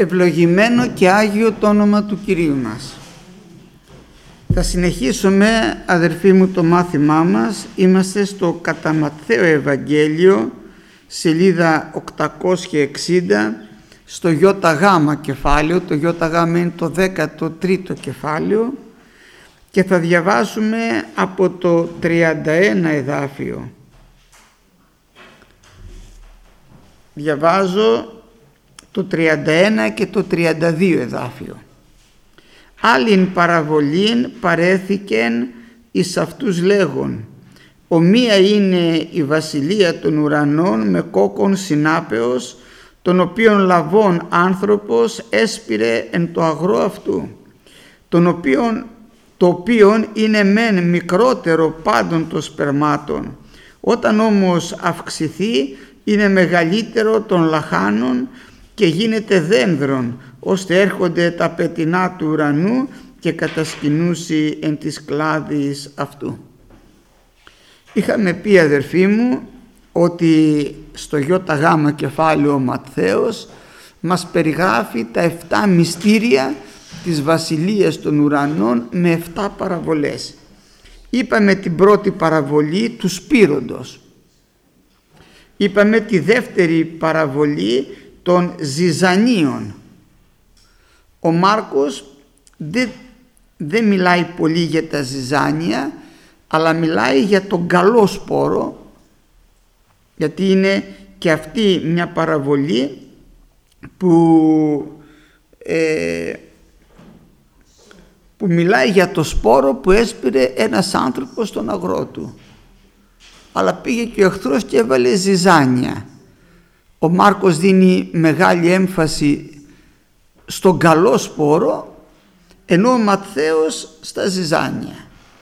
Ευλογημένο και Άγιο το όνομα του Κυρίου μας. Θα συνεχίσουμε, αδερφοί μου, το μάθημά μας. Είμαστε στο κατά Ματθαίο Ευαγγέλιο, σελίδα 860, στο ΙΓ κεφάλαιο. Το ΙΓ είναι το 13ο κεφάλαιο και θα διαβάσουμε από το 31 εδάφιο. Διαβάζω το 31 και το 32 εδάφιο. Άλλην παραβολήν παρέθηκεν εις αυτούς λέγον, ομοία είναι η βασιλεία των ουρανών με κόκκον συνάπεως, τον οποίον λαβών άνθρωπος έσπηρε εν το αγρό αυτού, το οποίον είναι μεν μικρότερο πάντων των σπερμάτων, όταν όμως αυξηθεί είναι μεγαλύτερο των λαχάνων και γίνεται δένδρον, ώστε έρχονται τα πετεινά του ουρανού και κατασκηνούσι εν της κλάδης αυτού. Είχαμε πει, αδερφοί μου, ότι στο ΙΓ κεφάλαιο ο Ματθαίος μας περιγράφει τα 7 μυστήρια της βασιλείας των ουρανών με 7 παραβολές. Είπαμε την πρώτη παραβολή του Σπύροντος. Είπαμε τη δεύτερη παραβολή των ζυζανίων. Ο Μάρκος δεν μιλάει πολύ για τα ζυζάνια, αλλά μιλάει για τον καλό σπόρο, γιατί είναι και αυτή μια παραβολή που μιλάει για το σπόρο που έσπηρε ένας άνθρωπος στον αγρό του. Αλλά πήγε και ο εχθρός και έβαλε ζυζάνια. Ο Μάρκος δίνει μεγάλη έμφαση στον καλό σπόρο, ενώ ο Ματθαίος στα ζυζάνια.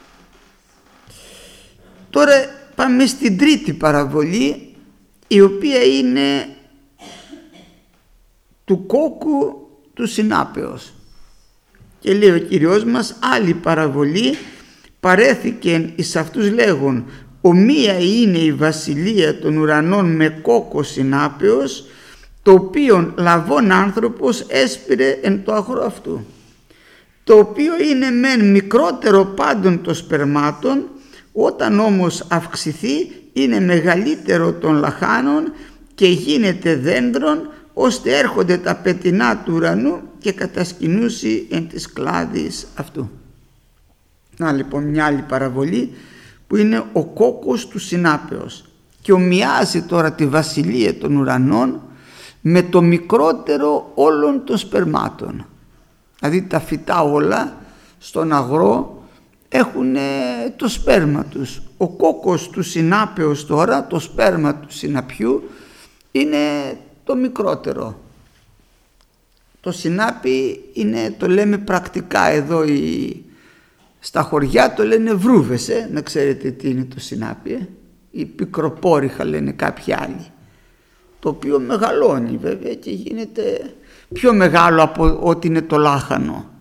Τώρα πάμε στην τρίτη παραβολή, η οποία είναι του κόκκου του συνάπεως. Και λέει ο Κύριος μας, άλλη παραβολή παρέθηκεν εις αυτούς λέγον, ομοία είναι η βασιλεία των ουρανών με κόκκο συνάπεως, το οποίον λαβών άνθρωπος έσπηρε εν το αγρό αυτού, το οποίο είναι μεν μικρότερο πάντων των σπερμάτων, όταν όμως αυξηθεί είναι μεγαλύτερο των λαχάνων και γίνεται δέντρον, ώστε έρχονται τα πετεινά του ουρανού και κατασκηνούσι εν της κλάδης αυτού. Να λοιπόν μια άλλη παραβολή που είναι ο κόκκος του συνάπεως και ομοιάζει τώρα τη βασιλεία των ουρανών με το μικρότερο όλων των σπερμάτων. Δηλαδή τα φυτά όλα στον αγρό έχουν το σπέρμα τους. Ο κόκκος του συνάπεως τώρα, το σπέρμα του συναπιού, είναι το μικρότερο. Το συνάπι είναι, το λέμε πρακτικά εδώ στα χωριά, το λένε βρούβες, να ξέρετε τι είναι το συνάπι, ή πικροπόριχα λένε κάποιοι άλλοι, το οποίο μεγαλώνει βέβαια και γίνεται πιο μεγάλο από ό,τι είναι το λάχανο.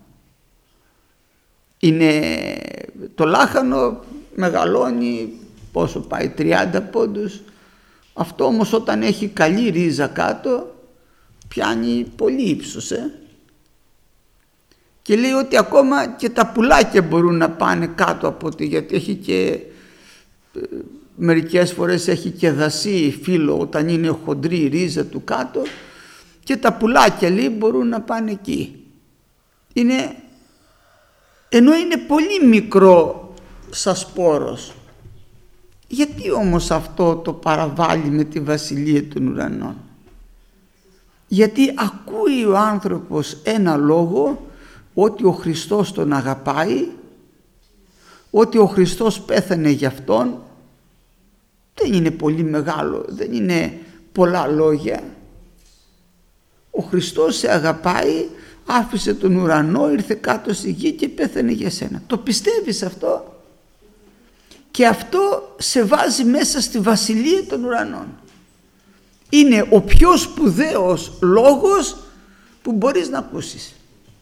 Το λάχανο μεγαλώνει, πόσο πάει, 30 πόντους. Αυτό όμως όταν έχει καλή ρίζα κάτω πιάνει πολύ ύψος. Και λέει ότι ακόμα και τα πουλάκια μπορούν να πάνε κάτω από τη, γιατί έχει και μερικές φορές έχει και δασί φύλλο όταν είναι χοντρή η ρίζα του κάτω, και τα πουλάκια λέει μπορούν να πάνε εκεί. Ενώ είναι πολύ μικρό σαν σπόρος. Γιατί όμως αυτό το παραβάλλει με τη βασιλεία των ουρανών? Γιατί ακούει ο άνθρωπος ένα λόγο, ότι ο Χριστός τον αγαπάει, ότι ο Χριστός πέθανε για αυτόν. Δεν είναι πολύ μεγάλο, δεν είναι πολλά λόγια. Ο Χριστός σε αγαπάει, άφησε τον ουρανό, ήρθε κάτω στη γη και πέθανε για σένα. Το πιστεύεις αυτό? Και αυτό σε βάζει μέσα στη βασιλεία των ουρανών. Είναι ο πιο σπουδαίος λόγος που μπορείς να ακούσεις.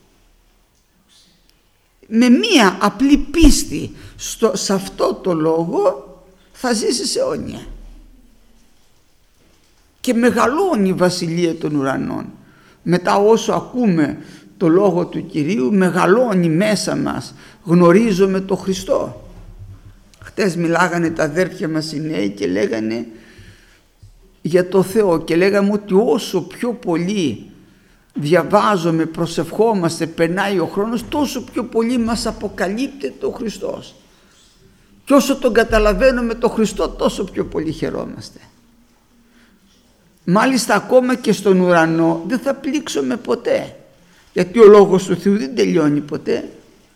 Με μία απλή πίστη σε αυτό το λόγο θα ζήσεις αιώνια. Και μεγαλώνει η βασιλεία των ουρανών μετά όσο ακούμε το λόγο του Κυρίου, μεγαλώνει μέσα μας, γνωρίζουμε τον Χριστό. Χτες μιλάγανε τα αδέρφια μας οι νέοι και λέγανε για το Θεό και λέγαμε ότι όσο πιο πολύ διαβάζουμε, προσευχόμαστε, περνάει ο χρόνος, τόσο πιο πολύ μας αποκαλύπτεται ο Χριστός. Και όσο τον καταλαβαίνουμε τον Χριστό, τόσο πιο πολύ χαιρόμαστε. Μάλιστα ακόμα και στον ουρανό δεν θα πλήξουμε ποτέ, γιατί ο Λόγος του Θεού δεν τελειώνει ποτέ.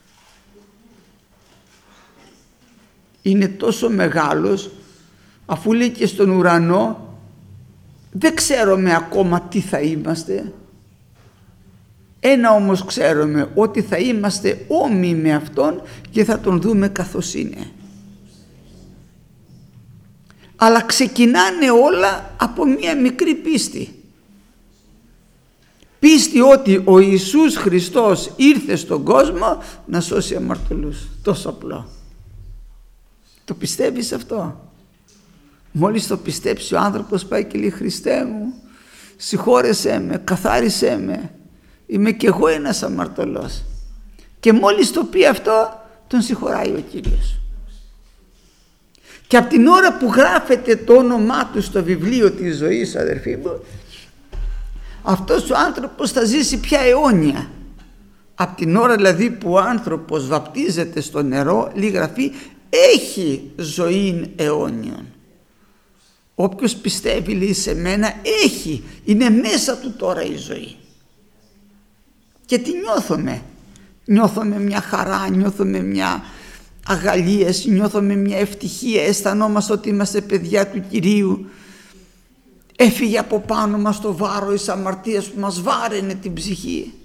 Είναι τόσο μεγάλος, αφού λέει και στον ουρανό δεν ξέρουμε ακόμα τι θα είμαστε. Ένα όμως ξέρουμε, ότι θα είμαστε όμοιοι με Αυτόν και θα Τον δούμε καθώς είναι. Αλλά ξεκινάνε όλα από μία μικρή πίστη. Πίστη ότι ο Ιησούς Χριστός ήρθε στον κόσμο να σώσει αμαρτωλούς. Τόσο απλό. Το πιστεύεις αυτό? Μόλις το πιστέψει ο άνθρωπος πάει και λέει Χριστέ μου, συγχώρεσέ με, καθάρισέ με, είμαι κι εγώ ένας αμαρτωλός. Και μόλις το πει αυτό τον συγχωράει ο Κύριος. Και από την ώρα που γράφεται το όνομά του στο βιβλίο της ζωής, αδερφοί μου, αυτός ο άνθρωπος θα ζήσει πια αιώνια. Από την ώρα δηλαδή που ο άνθρωπος βαπτίζεται στο νερό, λέει γραφή, έχει ζωήν αιώνιον. Όποιος πιστεύει, λέει, σε μένα, έχει, είναι μέσα του τώρα η ζωή. Και τι νιώθουμε? Νιώθουμε μια χαρά, νιώθουμε μια αγαλίαση, νιώθουμε μια ευτυχία, αισθανόμαστε ότι είμαστε παιδιά του Κυρίου. Έφυγε από πάνω μας το βάρος της αμαρτίας που μας βάραινε την ψυχή.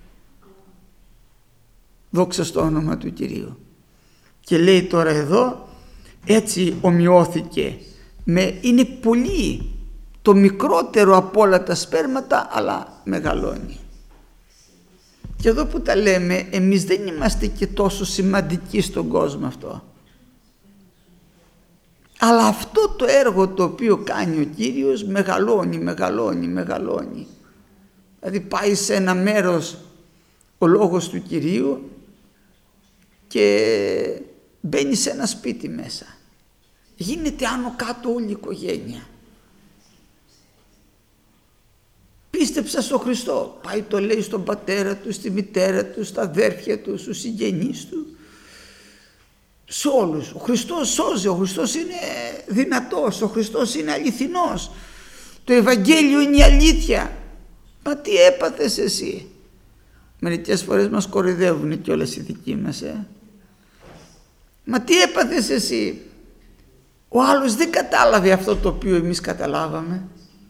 Δόξα στο όνομα του Κυρίου. Και λέει τώρα εδώ, έτσι ομοιώθηκε είναι πολύ το μικρότερο από όλα τα σπέρματα, αλλά μεγαλώνει. Και εδώ που τα λέμε, εμείς δεν είμαστε και τόσο σημαντικοί στον κόσμο αυτό. Αλλά αυτό το έργο το οποίο κάνει ο Κύριος μεγαλώνει. Δηλαδή πάει σε ένα μέρος ο λόγος του Κυρίου και μπαίνει σε ένα σπίτι μέσα. Γίνεται άνω κάτω όλη η οικογένεια. Πίστεψα στον Χριστό. Πάει το λέει στον πατέρα του, στη μητέρα του, στα αδέρφια του, στους συγγενείς του. Σε όλους. Ο Χριστός σώζει, ο Χριστός είναι δυνατός, ο Χριστός είναι αληθινός. Το Ευαγγέλιο είναι η αλήθεια. Μα τι έπαθες εσύ? Μερικές φορές μας κοροϊδεύουν κιόλας οι δικοί μας. Μα τι έπαθες εσύ? Ο άλλος δεν κατάλαβε αυτό το οποίο εμείς καταλάβαμε.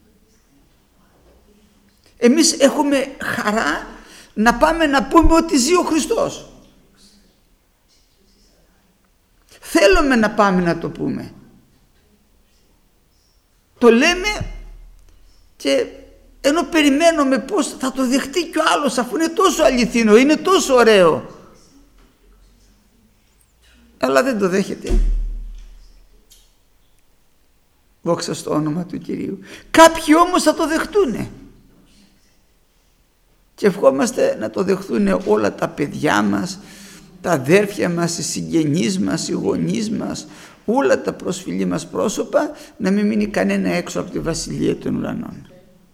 Εμείς έχουμε χαρά να πάμε να πούμε ότι ζει ο Χριστός. Θέλουμε να πάμε να το πούμε. Το λέμε και ενώ περιμένουμε πώς θα το δεχτεί κι ο άλλος, αφού είναι τόσο αληθινό, είναι τόσο ωραίο. Αλλά δεν το δέχεται. Δόξα στο όνομα του Κυρίου. Κάποιοι όμως θα το δεχτούνε. Και ευχόμαστε να το δεχτούν όλα τα παιδιά μας, τα αδέρφια μας, οι συγγενείς μας, οι γονείς μας, όλα τα προσφυλή μας πρόσωπα, να μην μείνει κανένα έξω από τη βασιλεία των ουρανών.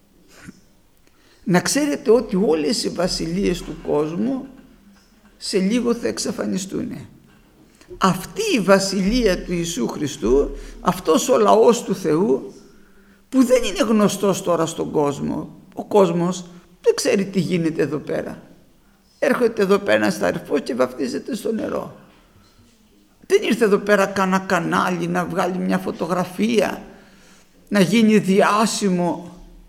Να ξέρετε ότι όλες οι βασιλείες του κόσμου σε λίγο θα εξαφανιστούν. Αυτή η βασιλεία του Ιησού Χριστού, αυτός ο λαός του Θεού που δεν είναι γνωστός τώρα στον κόσμο, ο κόσμος δεν ξέρει τι γίνεται εδώ πέρα. Έρχεται εδώ πέρα ένας αδερφός και βαφτίζεται στο νερό. Δεν ήρθε εδώ πέρα κανένα κανάλι να βγάλει μια φωτογραφία, να γίνει διάσημο.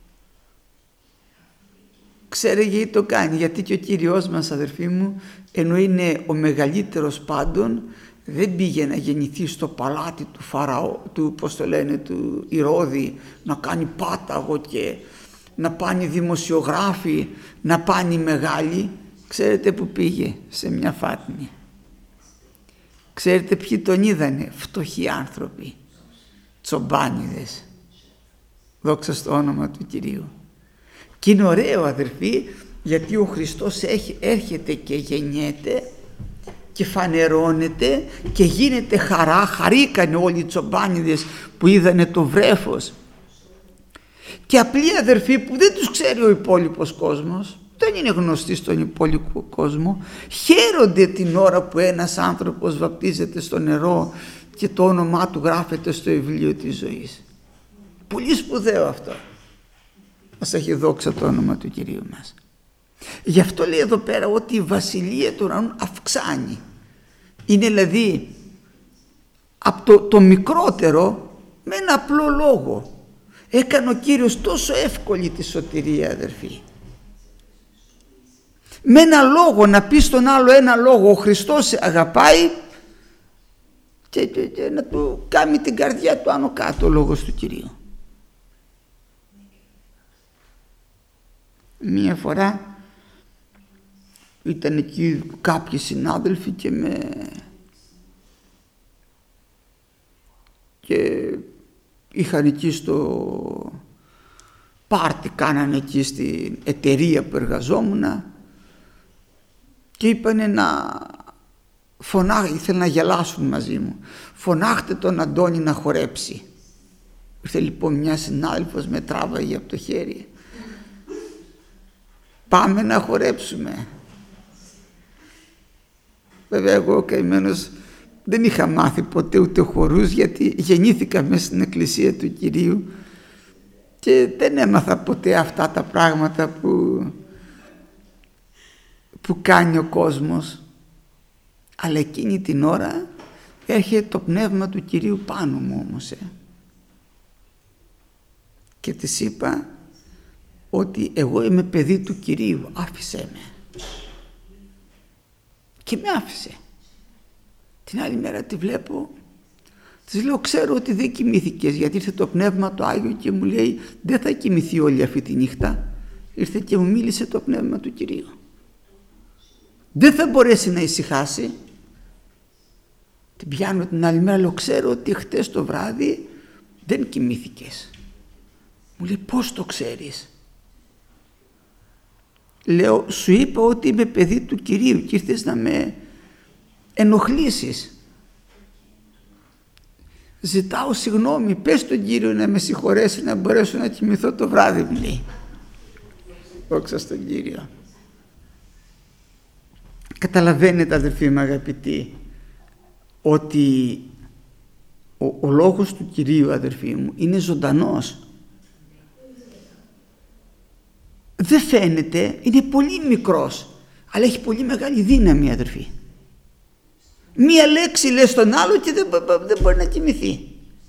Ξέρει γιατί το κάνει? Γιατί και ο Κύριος μας, αδερφοί μου, ενώ είναι ο μεγαλύτερος πάντων, δεν πήγε να γεννηθεί στο παλάτι του Φαραώ, του Ηρώδη, να κάνει πάταγο και να πάνε δημοσιογράφοι, να πάνε μεγάλοι. Ξέρετε που πήγε? Σε μια φάτνη. Ξέρετε ποιοι τον είδανε? Φτωχοί άνθρωποι, τσομπάνιδες. Δόξα στο όνομα του Κυρίου. Και είναι ωραίο, αδερφοί, γιατί ο Χριστός έρχεται και γεννιέται και φανερώνεται και γίνεται χαρά. Χαρήκανε όλοι οι τσομπάνιδες που είδανε το βρέφος. Και απλοί αδερφοί που δεν τους ξέρει ο υπόλοιπος κόσμος, δεν είναι γνωστοί στον υπόλοιπο κόσμο, χαίρονται την ώρα που ένας άνθρωπος βαπτίζεται στο νερό και το όνομά του γράφεται στο βιβλίο της ζωής. Πολύ σπουδαίο αυτό. Μας έχει δόξα το όνομα του Κυρίου μας. Γι' αυτό λέει εδώ πέρα ότι η βασιλεία του ουρανού αυξάνει. Είναι δηλαδή από το μικρότερο με ένα απλό λόγο. Έκανε ο Κύριος τόσο εύκολη τη σωτηρία, αδερφοί. Με ένα λόγο, να πει στον άλλο ένα λόγο, ο Χριστός σε αγαπάει, και να του κάνει την καρδιά του άνω κάτω ο λόγος του Κυρίου. Μία φορά ήταν εκεί κάποιοι συνάδελφοι και είχαν εκεί στο πάρτι, κάνανε εκεί στην εταιρεία που εργαζόμουν και είπανε ήθελαν να γελάσουν μαζί μου. Φωνάχτε τον Αντώνη να χορέψει. Ήρθε λοιπόν μια συνάδελφος, με τράβαγε από το χέρι. Πάμε να χορέψουμε. Βέβαια εγώ καημένος δεν είχα μάθει ποτέ ούτε χορούς, γιατί γεννήθηκα μέσα στην εκκλησία του Κυρίου και δεν έμαθα ποτέ αυτά τα πράγματα που κάνει ο κόσμος. Αλλά εκείνη την ώρα έρχεται το πνεύμα του Κυρίου πάνω μου όμως. Και της είπα ότι εγώ είμαι παιδί του Κυρίου, άφησέ με. Και με άφησε. Την άλλη μέρα τη βλέπω, της λέω, ξέρω ότι δεν κοιμήθηκες, γιατί ήρθε το Πνεύμα το Άγιο και μου λέει δεν θα κοιμηθεί όλη αυτή τη νύχτα. Ήρθε και μου μίλησε το Πνεύμα του Κυρίου. Δεν θα μπορέσει να ησυχάσει. Την πιάνω την άλλη μέρα, λέω, ξέρω ότι χτες το βράδυ δεν κοιμήθηκες. Μου λέει, πώς το ξέρεις? Λέω, σου είπα ότι είμαι παιδί του Κυρίου και ήρθες να με ενοχλήσεις. Ζητάω συγγνώμη, πες τον Κύριο να με συγχωρέσει, να μπορέσω να κοιμηθώ το βράδυ, μου λέει. Δόξα στον Κύριο. Καταλαβαίνετε, αδελφοί μου αγαπητοί, ότι ο λόγος του Κυρίου, αδελφοί μου, είναι ζωντανός. Δεν φαίνεται, είναι πολύ μικρός, αλλά έχει πολύ μεγάλη δύναμη, αδελφοί. Μία λέξη λέει στον άλλο και δεν μπορεί να κοιμηθεί.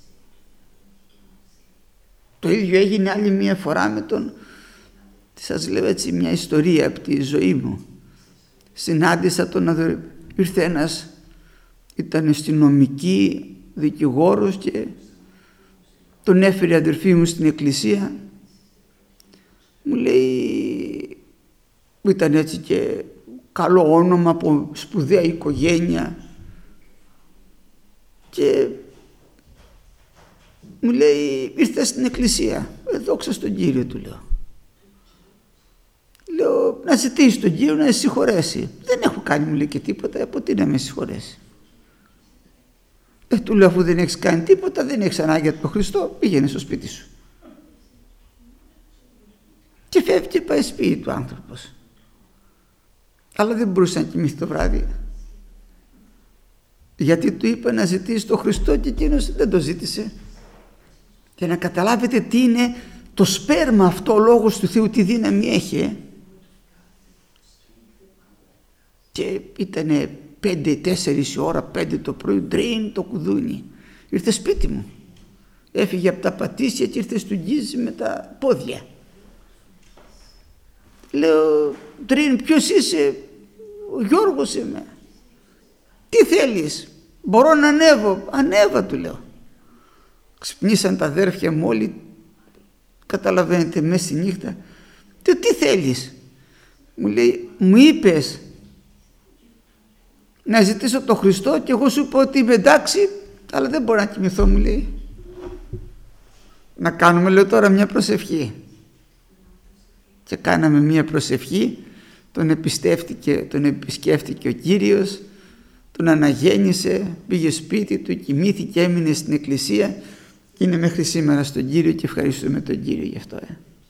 Το ίδιο έγινε άλλη μία φορά με σας λέω έτσι μια ιστορία από τη ζωή μου. Συνάντησα ήρθε ένας, ήταν αστυνομική δικηγόρος και τον έφερε η αδερφή μου στην εκκλησία. Μου λέει, ήταν έτσι και καλό όνομα, από σπουδαία οικογένεια, και μου λέει, ήρθε στην εκκλησία. Δόξα στον Κύριο, του λέω. Λέω, να ζητήσει τον Κύριο να σε συγχωρέσει. Δεν έχω κάνει, μου λέει, και τίποτα, από τι να με συγχωρέσει? Του λέω, αφού δεν έχεις κάνει τίποτα, δεν έχεις ανάγκη από τον Χριστό, πήγαινε στο σπίτι σου. Και φεύγει και πάει σπίτι του άνθρωπος. Αλλά δεν μπορούσε να κοιμηθεί το βράδυ, γιατί του είπε να ζητήσει τον Χριστό και εκείνος δεν το ζήτησε. Για να καταλάβετε τι είναι το σπέρμα αυτό, ο λόγος του Θεού, τι δύναμη έχει. Και ήτανε 4 η ώρα, 5 το πρωί, ντρέιν το κουδούνι. Ήρθε σπίτι μου, έφυγε από τα πατήσια και ήρθε στον γκίζι με τα πόδια. Λέω, ντρέιν, ποιος είσαι? Ο Γιώργος είμαι. Τι θέλεις? Μπορώ να ανέβω? Ανέβα, του λέω. Ξυπνήσαν τα αδέρφια μου όλοι, καταλαβαίνετε, μέσα στη νύχτα. Τι θέλεις? Μου λέει, μου είπες να ζητήσω τον Χριστό και εγώ σου είπα ότι είμαι εντάξει, αλλά δεν μπορώ να κοιμηθώ, μου λέει. Να κάνουμε, λέω, τώρα μια προσευχή. και κάναμε μία προσευχή, τον επισκέφτηκε ο Κύριος, τον αναγέννησε, πήγε σπίτι του, κοιμήθηκε, έμεινε στην εκκλησία και είναι μέχρι σήμερα στον Κύριο και ευχαριστούμε τον Κύριο γι' αυτό.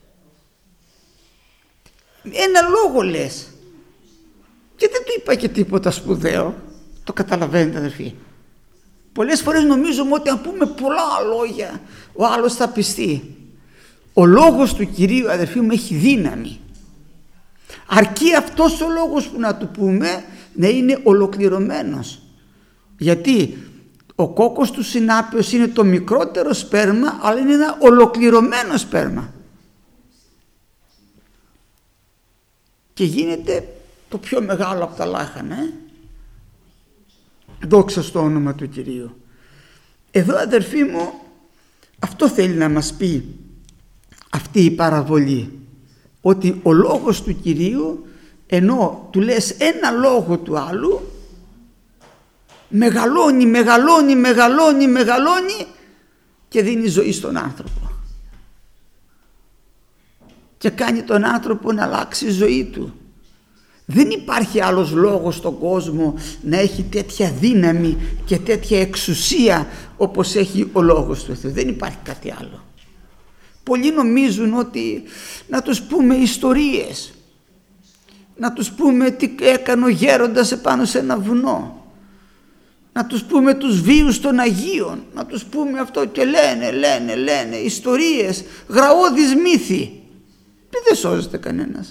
Ένα λόγο λες και δεν του είπα και τίποτα σπουδαίο. Το καταλαβαίνετε αδερφοί? Πολλές φορές νομίζουμε ότι αν πούμε πολλά λόγια ο άλλος θα πιστεί. Ο λόγος του Κυρίου, αδερφοί μου, έχει δύναμη. Αρκεί αυτός ο λόγος που να του πούμε να είναι ολοκληρωμένος. Γιατί ο κόκκος του συνάπεως είναι το μικρότερο σπέρμα, αλλά είναι ένα ολοκληρωμένο σπέρμα. Και γίνεται το πιο μεγάλο από τα λάχανα. Δόξα στο όνομα του Κυρίου. Εδώ, αδερφοί μου, αυτό θέλει να μας πει αυτή η παραβολή, ότι ο λόγος του Κυρίου, ενώ του λες ένα λόγο του άλλου, μεγαλώνει και δίνει ζωή στον άνθρωπο και κάνει τον άνθρωπο να αλλάξει η ζωή του. Δεν υπάρχει άλλος λόγος στον κόσμο να έχει τέτοια δύναμη και τέτοια εξουσία όπως έχει ο λόγος του Θεού. Δεν υπάρχει κάτι άλλο. Πολλοί νομίζουν ότι να τους πούμε ιστορίες, να τους πούμε τι έκανε ο γέροντας επάνω σε ένα βουνό, να τους πούμε τους βίους των Αγίων, να τους πούμε αυτό και λένε ιστορίες, γραώδεις μύθοι. Δεν σώζεται κανένας.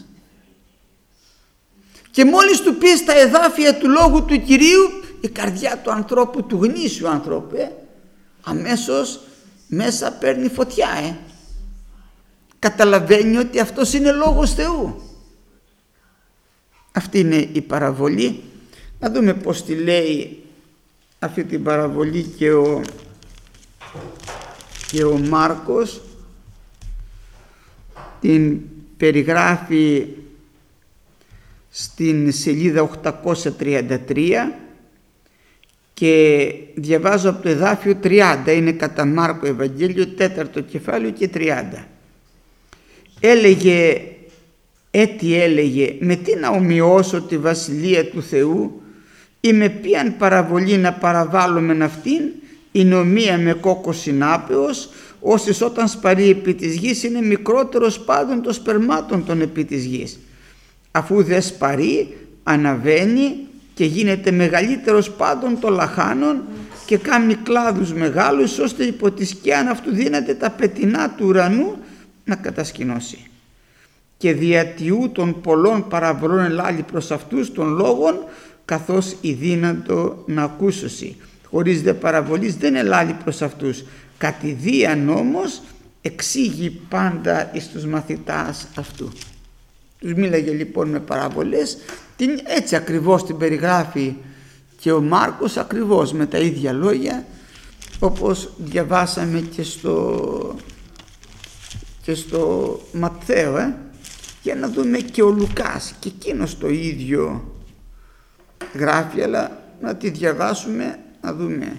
Και μόλις του πεις τα εδάφια του λόγου του Κυρίου, η καρδιά του ανθρώπου, του γνήσιου ανθρώπου, αμέσως μέσα παίρνει φωτιά. Καταλαβαίνει ότι αυτός είναι λόγος Θεού. Αυτή είναι η παραβολή. Να δούμε πως τη λέει αυτή την παραβολή και ο Μάρκος. Την περιγράφει στην σελίδα 833 και διαβάζω από το εδάφιο 30, είναι κατά Μάρκο Ευαγγέλιο 4ο κεφάλαιο και 30. Έλεγε με τι να ομοιώσω τη βασιλεία του Θεού ή με ποιαν παραβολή να παραβάλλομεν αυτήν, η ομοία με κόκκο συνάπεως, όσες όταν σπαρεί επί της γης είναι μικρότερος πάντων των σπερμάτων των επί της γης. Αφού δεν σπαρεί, αναβαίνει και γίνεται μεγαλύτερος πάντων των λαχάνων και κάνει κλάδους μεγάλους, ώστε υπό τη σκιάν αυτού δύναται τα πετεινά του ουρανού να κατασκηνώσει. Και διατιού των πολλών παραβολών ελάλει προς αυτούς των λόγων, καθώς η δύνατο να ακούσωση. Χωρίς δε παραβολής δεν ελάλει προς αυτούς. Κατηδίαν όμως εξήγει πάντα εις τους μαθητάς αυτού. Τους μίλαγε λοιπόν με παραβολές, έτσι ακριβώς την περιγράφει και ο Μάρκος, ακριβώς με τα ίδια λόγια, όπως διαβάσαμε και στο Ματθαίο. Για να δούμε και ο Λουκάς, και εκείνος το ίδιο γράφει, αλλά να τη διαβάσουμε, να δούμε.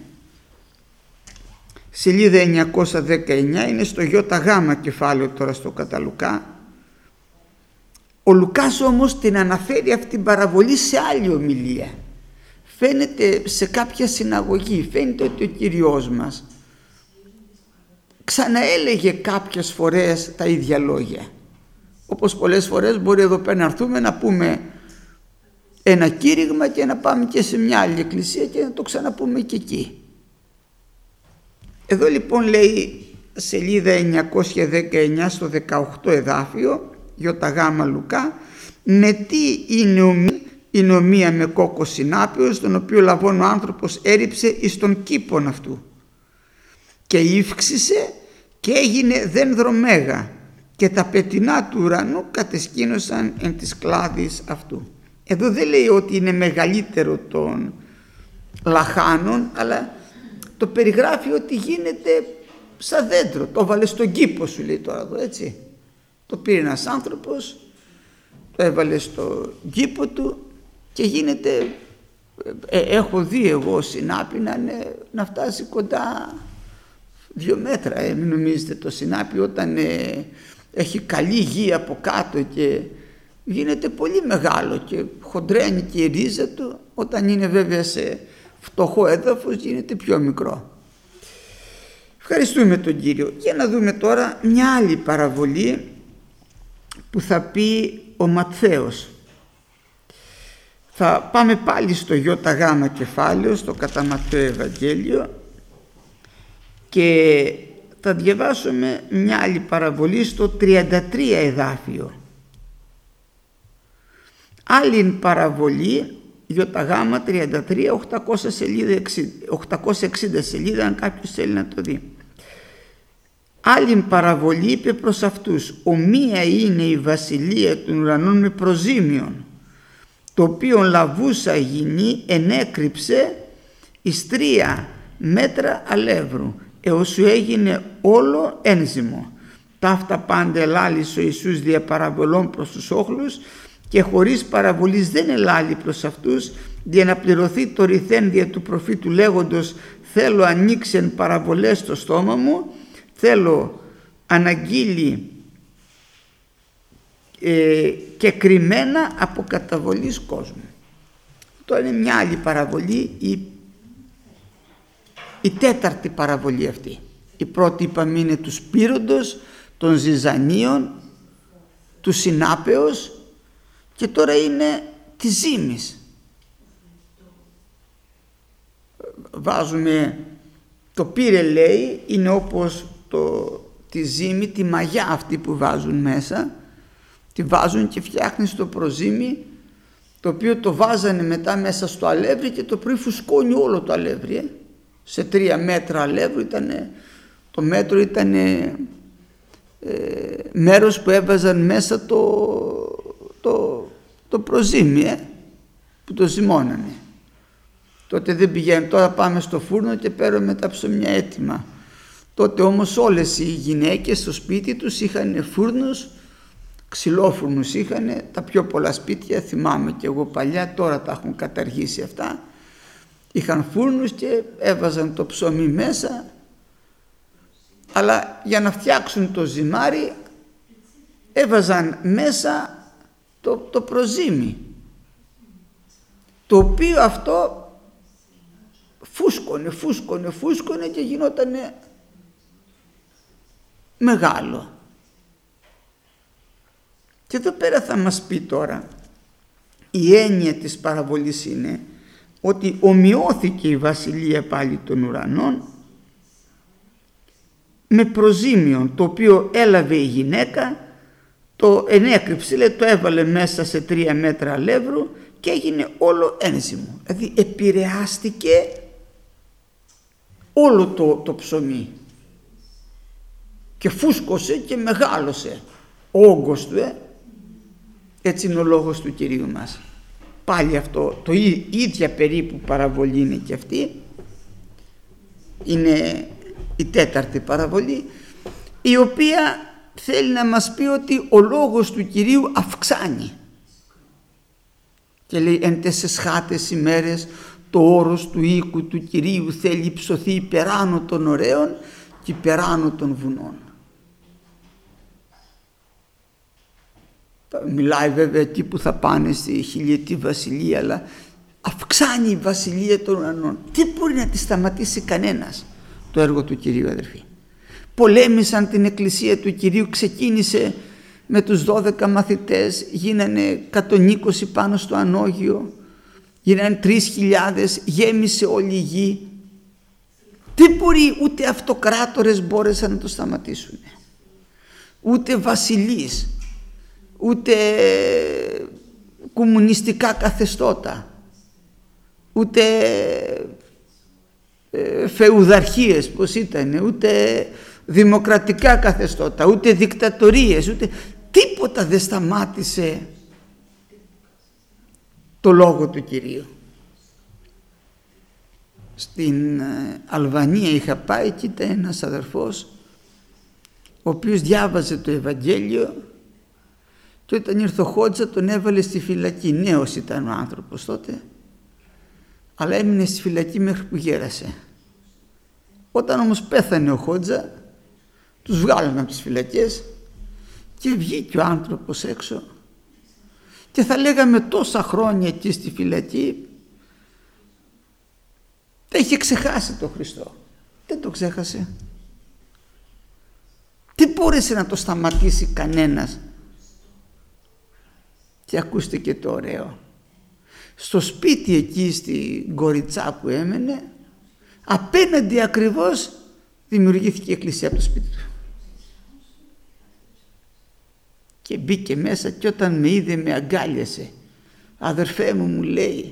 Σελίδα 919, είναι στο ΙΓ κεφάλαιο τώρα στο κατά Λουκά. Ο Λουκάς όμως την αναφέρει αυτή την παραβολή σε άλλη ομιλία. Φαίνεται σε κάποια συναγωγή, φαίνεται ότι ο Κύριος μας ξαναέλεγε κάποιες φορές τα ίδια λόγια. Όπως πολλές φορές μπορεί εδώ πέρα να έρθουμε να πούμε ένα κήρυγμα και να πάμε και σε μια άλλη εκκλησία και να το ξαναπούμε και εκεί. Εδώ λοιπόν λέει σελίδα 919 στο 18 εδάφιο, ΙΓ Λουκά, με τι είναι ομοία με κόκκο συνάπεως, τον οποίο λαβών ο άνθρωπος έριψε εις τον κήπον αυτού και ύφξησε και έγινε δένδρο μέγα και τα πετεινά του ουρανού κατεσκήνωσαν εν της κλάδης αυτού. Εδώ δεν λέει ότι είναι μεγαλύτερο των λαχάνων, αλλά το περιγράφει ότι γίνεται σαν δέντρο. Το έβαλε στον κήπο, σου λέει τώρα εδώ, έτσι. Το πήρε ένας άνθρωπος, το έβαλε στον κήπο του και γίνεται, έχω δει εγώ συνάπη να φτάσει κοντά 2 μέτρα. Μην νομίζετε το συνάπη όταν έχει καλή γη από κάτω και γίνεται πολύ μεγάλο και χοντρένει και η ρίζα του. Όταν είναι βέβαια σε φτωχό έδαφος γίνεται πιο μικρό. Ευχαριστούμε τον Κύριο. Για να δούμε τώρα μια άλλη παραβολή που θα πει ο Ματθαίος. Θα πάμε πάλι στο ΙΓ κεφάλαιο, στο κατά Ματθαίο Ευαγγέλιο, και θα διαβάσουμε μια άλλη παραβολή στο 33 εδάφιο. Άλλη παραβολή ΙΓ 33, 860 σελίδα, αν κάποιος θέλει να το δει. Άλλη παραβολή είπε προς αυτούς: «Ομοία είναι η βασιλεία των ουρανών με προζήμιον, το οποίο λαβούσα γυνή ενέκρυψε εις 3 μέτρα αλεύρου, έως σου έγινε όλο ένζυμο. Ταύτα πάντα ελάλησε ο Ιησούς δια παραβολών προς τους όχλους, και χωρίς παραβολής δεν ελάλει προς αυτούς, για να πληρωθεί το ρηθέν δια του προφήτου λέγοντος: θέλω ανοίξεν παραβολές στο στόμα μου, θέλω αναγγείλει και κρυμμένα από καταβολής κόσμου». Τώρα είναι μια άλλη παραβολή, η τέταρτη παραβολή αυτή. Η πρώτη είπαμε είναι του Σπύροντος, των Ζυζανίων, του Συνάπεως, και τώρα είναι της ζύμης. Βάζουμε το πύρε, λέει, είναι όπως τη ζύμη, τη μαγιά αυτή που βάζουν μέσα, τη βάζουν και φτιάχνει στο προζύμι, το οποίο το βάζανε μετά μέσα στο αλεύρι και το πρωί φουσκώνει όλο το αλεύρι. Σε 3 μέτρα αλεύρι το μέτρο ήταν μέρος που έβαζαν μέσα το προζύμι, που το ζυμώνανε. Τότε δεν πηγαίνουν, τώρα πάμε στο φούρνο και παίρνουμε τα ψωμιά έτοιμα. Τότε όμως όλες οι γυναίκες στο σπίτι τους είχαν φούρνους, ξυλόφουρνους είχαν, τα πιο πολλά σπίτια, θυμάμαι και εγώ παλιά, τώρα τα έχουν καταργήσει αυτά. Είχαν φούρνους και έβαζαν το ψωμί μέσα, αλλά για να φτιάξουν το ζυμάρι έβαζαν μέσα το προζύμι, το οποίο αυτό φούσκωνε και γινότανε μεγάλο. Και εδώ πέρα θα μας πει τώρα, η έννοια της παραβολής είναι ότι ομοιώθηκε η βασιλεία πάλι των ουρανών με προζύμιον, το οποίο έλαβε η γυναίκα, το ενέκρυψε, λέει, το έβαλε μέσα σε 3 μέτρα αλεύρου και έγινε όλο ένζυμο. Δηλαδή επηρεάστηκε όλο το ψωμί και φούσκωσε και μεγάλωσε ο όγκος του. Έτσι είναι ο λόγος του Κυρίου μας. Πάλι αυτό, το ίδια περίπου παραβολή είναι και αυτή. Είναι η τέταρτη παραβολή, η οποία θέλει να μας πει ότι ο λόγος του Κυρίου αυξάνει. Και λέει: «Εν τες χάτες ημέρες το όρος του οίκου του Κυρίου θέλει υψωθεί υπεράνω των ωραίων και υπεράνω των βουνών». Μιλάει βέβαια εκεί που θα πάνε στη χιλιετή βασιλεία, αλλά αυξάνει η βασιλεία των ουρανών. Τι μπορεί να τη σταματήσει κανένας το έργο του Κυρίου, αδερφοί? Πολέμησαν την εκκλησία του Κυρίου, ξεκίνησε με τους 12 μαθητές, γίνανε 120 πάνω στο ανώγιο, γίνανε 3.000, γέμισε όλη η γη. Τι μπορεί, ούτε αυτοκράτορες μπόρεσαν να το σταματήσουν, ούτε βασιλείς, ούτε κομμουνιστικά καθεστώτα, ούτε φεουδαρχίες πως ήταν, ούτε δημοκρατικά καθεστώτα, ούτε δικτατορίες, ούτε τίποτα δεν σταμάτησε το λόγο του Κυρίου. Στην Αλβανία είχα πάει και ήταν ένας αδερφός ο οποίος διάβαζε το Ευαγγέλιο, και όταν ήρθε ο Χότζα τον έβαλε στη φυλακή. Νέος ήταν ο άνθρωπος τότε, αλλά έμεινε στη φυλακή μέχρι που γέρασε. Όταν όμως πέθανε ο Χότζα, τους βγάλανε από τις φυλακές Και βγήκε ο άνθρωπος έξω και θα λέγαμε τόσα χρόνια εκεί στη φυλακή δεν είχε ξεχάσει τον Χριστό. Δεν το ξέχασε. Δεν μπόρεσε να το σταματήσει κανένας. Και ακούστε και το ωραίο. Στο σπίτι εκεί στην Κοριτσά που έμενε, απέναντι ακριβώς δημιουργήθηκε η εκκλησία από το σπίτι του. Και μπήκε μέσα και όταν με είδε με αγκάλιασε. Αδερφέ μου λέει,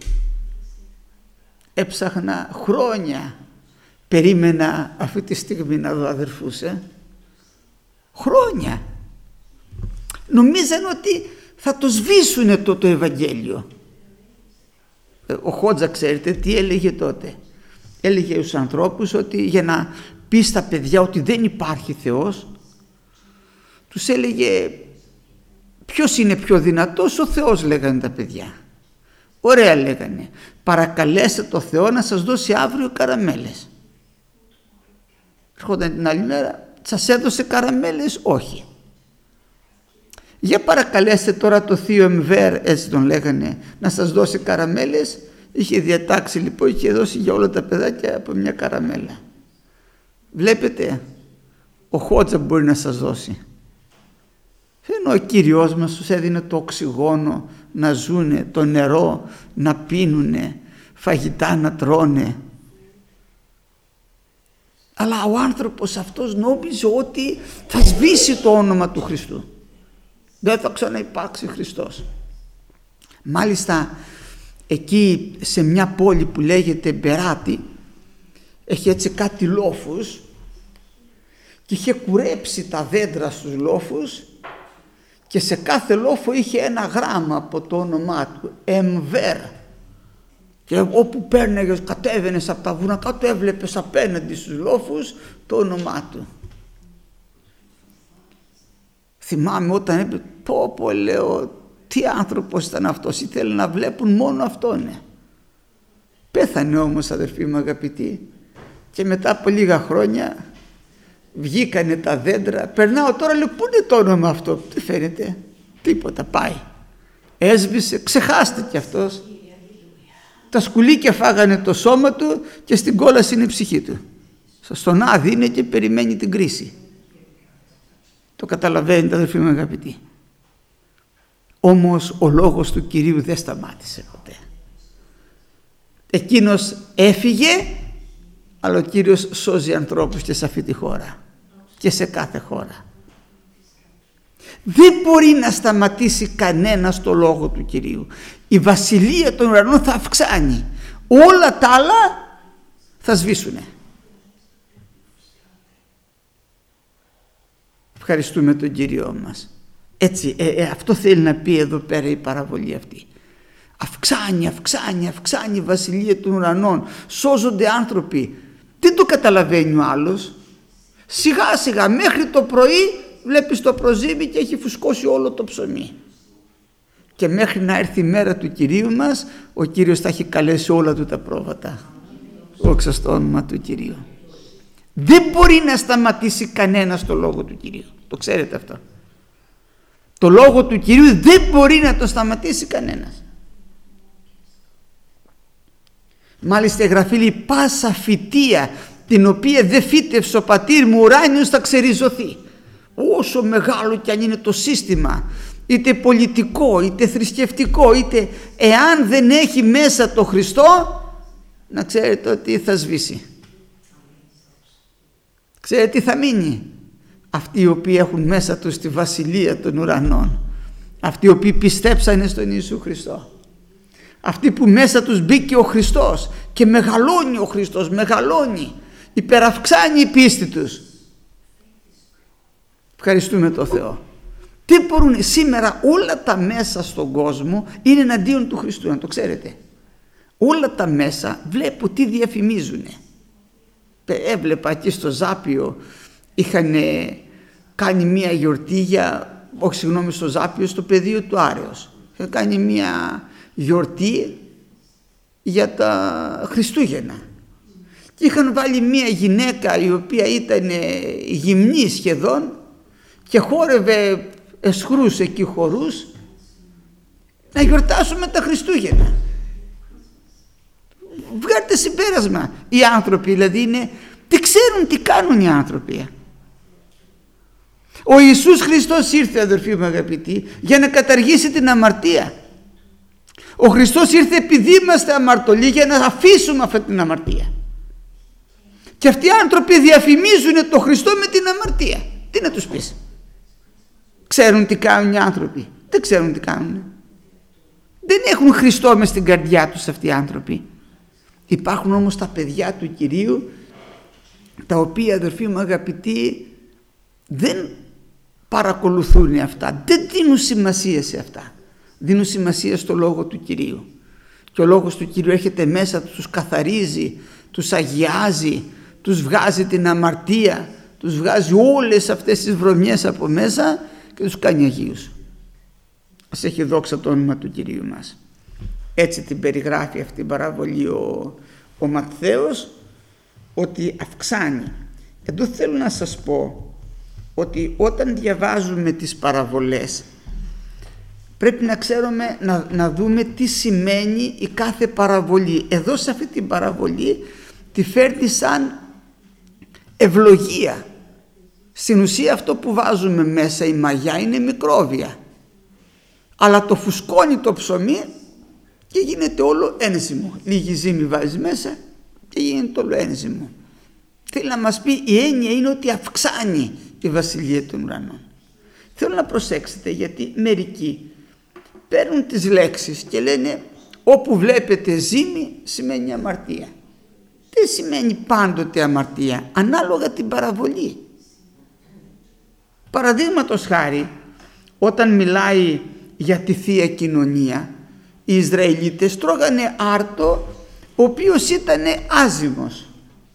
έψαχνα χρόνια, περίμενα αυτή τη στιγμή να δω αδερφούς. Χρόνια. Νομίζαν ότι θα το σβήσουνε το Ευαγγέλιο. Ο Χότζα ξέρετε τι έλεγε τότε. Έλεγε στους ανθρώπους ότι για να πει στα παιδιά ότι δεν υπάρχει Θεός, τους έλεγε ποιος είναι πιο δυνατός, ο Θεός, λέγανε τα παιδιά. Ωραία λέγανε, παρακαλέστε το Θεό να σας δώσει αύριο καραμέλες. Έρχονταν την άλλη μέρα, σας έδωσε καραμέλες? Όχι. Για παρακαλέστε τώρα το θείο Εμβέρ, έτσι τον λέγανε, να σας δώσει καραμέλες. Είχε διατάξει λοιπόν, είχε δώσει για όλα τα παιδάκια από μια καραμέλα. Βλέπετε, ο Χότζα μπορεί να σας δώσει. Ενώ ο Κύριος μας τους έδινε το οξυγόνο να ζουνε, το νερό να πίνουνε, φαγητά να τρώνε. Αλλά ο άνθρωπος αυτός νόμιζε ότι θα σβήσει το όνομα του Χριστού. Δεν θα ξαναυπάρξει Χριστός. Μάλιστα εκεί σε μια πόλη που λέγεται Μπεράτη έχει έτσι κάτι λόφους και είχε κουρέψει τα δέντρα στους λόφους και σε κάθε λόφο είχε ένα γράμμα από το όνομά του, Εμβέρ. Και όπου πέρνεγες, κατέβαινες από τα βουνά κάτω, έβλεπες απέναντι στους λόφους το όνομά του. Θυμάμαι όταν είπε, πω λέω, τι άνθρωπος ήταν αυτός, ήθελε να βλέπουν μόνο αυτόν. Πέθανε όμως, αδερφοί μου αγαπητοί, και μετά από λίγα χρόνια βγήκανε τα δέντρα. Περνάω τώρα, λέω, πού είναι το όνομα αυτό? Τι φαίνεται? Τίποτα, πάει. Έσβησε, ξεχάστηκε αυτός. Τα σκουλίκια φάγανε το σώμα του και στην κόλαση είναι η ψυχή του. Στον άδει είναι και περιμένει την κρίση. Το καταλαβαίνετε, αδερφοί μου αγαπητοί. Όμως ο λόγος του Κυρίου δεν σταμάτησε ποτέ. Εκείνος έφυγε, αλλά ο Κύριος σώζει ανθρώπους και σε αυτή τη χώρα και σε κάθε χώρα. Δεν μπορεί να σταματήσει κανένας το λόγο του Κυρίου. Η βασιλεία των ουρανών θα αυξάνει. Όλα τα άλλα θα σβήσουνε. Ευχαριστούμε τον Κύριό μας. Έτσι, αυτό θέλει να πει εδώ πέρα η παραβολή αυτή. Αυξάνει η βασιλεία των ουρανών. Σώζονται άνθρωποι. Δεν το καταλαβαίνει ο άλλος. Σιγά σιγά μέχρι το πρωί βλέπεις το προζύμι και έχει φουσκώσει όλο το ψωμί. Και μέχρι να έρθει η μέρα του Κυρίου μας, ο Κύριος θα έχει καλέσει όλα του τα πρόβατα. Δόξα στο όνομα του Κυρίου. Δεν μπορεί να σταματήσει κανένας το λόγο του Κυρίου. Το ξέρετε αυτό. Το λόγο του Κυρίου δεν μπορεί να το σταματήσει κανένας. Μάλιστα η Γραφή λέει, πάσα φυτεία την οποία δεν φύτευσε ο πατήρ μου ουράνιος θα ξεριζωθεί. Όσο μεγάλο κι αν είναι το σύστημα, είτε πολιτικό είτε θρησκευτικό, είτε εάν δεν έχει μέσα το Χριστό, να ξέρετε ότι θα σβήσει. Ξέρετε τι θα μείνει? Αυτοί οι οποίοι έχουν μέσα τους τη βασιλεία των ουρανών, αυτοί οι οποίοι πιστέψανε στον Ιησού Χριστό, αυτοί που μέσα τους μπήκε ο Χριστός και μεγαλώνει ο Χριστός, μεγαλώνει, υπεραυξάνει η πίστη τους. Ευχαριστούμε τον Θεό. Τι μπορούν σήμερα? Όλα τα μέσα στον κόσμο είναι εναντίον του Χριστού, να το ξέρετε. Όλα τα μέσα βλέπω τι διαφημίζουνε. Έβλεπα εκεί στο Ζάπιο είχαν κάνει μια γιορτή στο Ζάπιο, στο πεδίο του Άρεως. Είχαν κάνει μια γιορτή για τα Χριστούγεννα. Και είχαν βάλει μια γυναίκα η οποία ήταν γυμνή σχεδόν και χόρευε εσχρούς εκεί χορούς, να γιορτάσουμε τα Χριστούγεννα. Βγάλτε συμπέρασμα. Οι άνθρωποι δηλαδή δεν ξέρουν τι κάνουν οι άνθρωποι. Ο Ιησούς Χριστός ήρθε, αδερφοί μου αγαπητοί, για να καταργήσει την αμαρτία. Ο Χριστός ήρθε επειδή είμαστε αμαρτωλοί για να αφήσουμε αυτή την αμαρτία. Και αυτοί οι άνθρωποι διαφημίζουν τον Χριστό με την αμαρτία. Τι να τους πεις? Ξέρουν τι κάνουν οι άνθρωποι? Δεν ξέρουν τι κάνουν. Δεν έχουν Χριστό μες στην καρδιά τους αυτοί οι άνθρωποι. Υπάρχουν όμως τα παιδιά του Κυρίου, τα οποία, αδερφοί μου αγαπητοί, δεν παρακολουθούν αυτά, δεν δίνουν σημασία σε αυτά. Δίνουν σημασία στο Λόγο του Κυρίου. Και ο Λόγος του Κυρίου έρχεται μέσα, τους καθαρίζει, τους αγιάζει, τους βγάζει την αμαρτία, τους βγάζει όλες αυτές τις βρωμιές από μέσα και τους κάνει αγίους. Ας έχει δόξα το όνομα του Κυρίου μας. Έτσι την περιγράφει αυτή την παραβολή ο Ματθαίος, ότι αυξάνει. Εδώ θέλω να σας πω ότι όταν διαβάζουμε τις παραβολές πρέπει να ξέρουμε, να δούμε τι σημαίνει η κάθε παραβολή. Εδώ σε αυτή την παραβολή τη φέρνει σαν ευλογία. Στην ουσία αυτό που βάζουμε μέσα, η μαγιά, είναι μικρόβια, αλλά το φουσκώνει το ψωμί και γίνεται όλο ένζυμο. Λίγη ζύμη βάζεις μέσα και γίνεται όλο ένζυμο. Θέλει να μας πει, η έννοια είναι ότι αυξάνει η βασιλεία των ουρανών. Θέλω να προσέξετε, γιατί μερικοί παίρνουν τις λέξεις και λένε όπου βλέπετε ζύμη σημαίνει αμαρτία. Δεν σημαίνει πάντοτε αμαρτία, ανάλογα την παραβολή. Παραδείγματος χάρη, όταν μιλάει για τη Θεία Κοινωνία, οι Ισραηλίτες τρώγανε άρτο ο οποίος ήταν άζυμος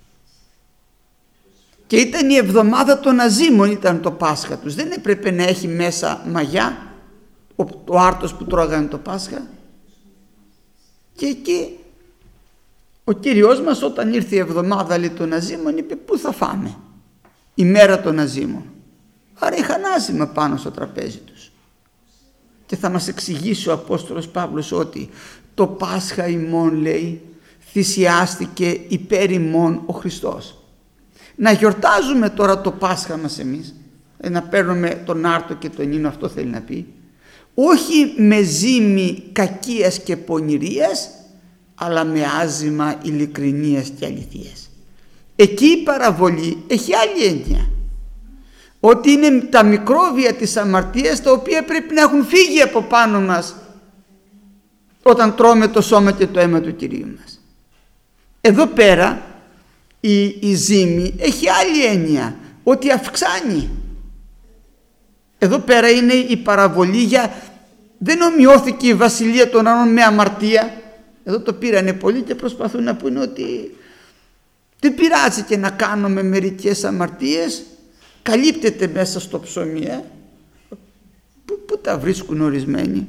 και ήταν η εβδομάδα των αζύμων, ήταν το Πάσχα τους. Δεν έπρεπε να έχει μέσα μαγιά ο άρτος που τρώγανε το Πάσχα. Και εκεί ο Κύριος μας, όταν ήρθε η εβδομάδα, λέει, των αζύμων, είπε πού θα φάμε, η μέρα των αζύμων. Άρα είχαν άζυμα πάνω στο τραπέζι τους. Και θα μας εξηγήσει ο Απόστολος Παύλος ότι το Πάσχα ημών, λέει, θυσιάστηκε υπέρ ημών ο Χριστός. Να γιορτάζουμε τώρα το Πάσχα μας εμείς, να παίρνουμε τον άρτο και τον ίνο, αυτό θέλει να πει, όχι με ζύμη κακίας και πονηρίας, αλλά με άζυμα ειλικρινίας και αληθείας. Εκεί η παραβολή έχει άλλη έννοια, ότι είναι τα μικρόβια της αμαρτίας, τα οποία πρέπει να έχουν φύγει από πάνω μας όταν τρώμε το σώμα και το αίμα του Κυρίου μας. Εδώ πέρα η ζύμη έχει άλλη έννοια, ότι αυξάνει. Εδώ πέρα είναι η παραβολή για, δεν ομοιώθηκε η βασιλεία των ουρανών με αμαρτία. Εδώ το πήρανε πολλοί και προσπαθούν να πούνε ότι δεν πειράζει και να κάνουμε μερικές αμαρτίες, καλύπτεται μέσα στο ψωμί. Πού τα βρίσκουν ορισμένοι?